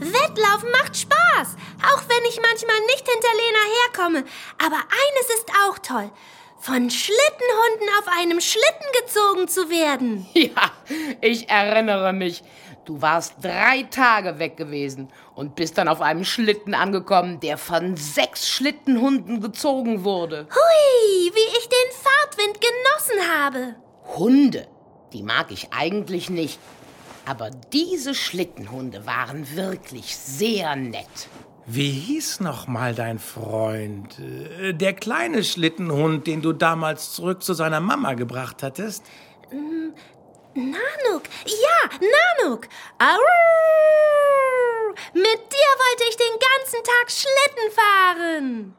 Wettlaufen macht Spaß, auch wenn ich manchmal nicht hinter Lena herkomme. Aber eines ist auch toll, von Schlittenhunden auf einem Schlitten gezogen zu werden. Ja, ich erinnere mich. Du warst 3 Tage weg gewesen und bist dann auf einem Schlitten angekommen, der von 6 Schlittenhunden gezogen wurde. Hui, wie ich den Fahrtwind genossen habe. Hunde, die mag ich eigentlich nicht. Aber diese Schlittenhunde waren wirklich sehr nett. Wie hieß noch mal dein Freund? Der kleine Schlittenhund, den du damals zurück zu seiner Mama gebracht hattest? Nanook, ja, Nanook. Arr! Mit dir wollte ich den ganzen Tag Schlitten fahren.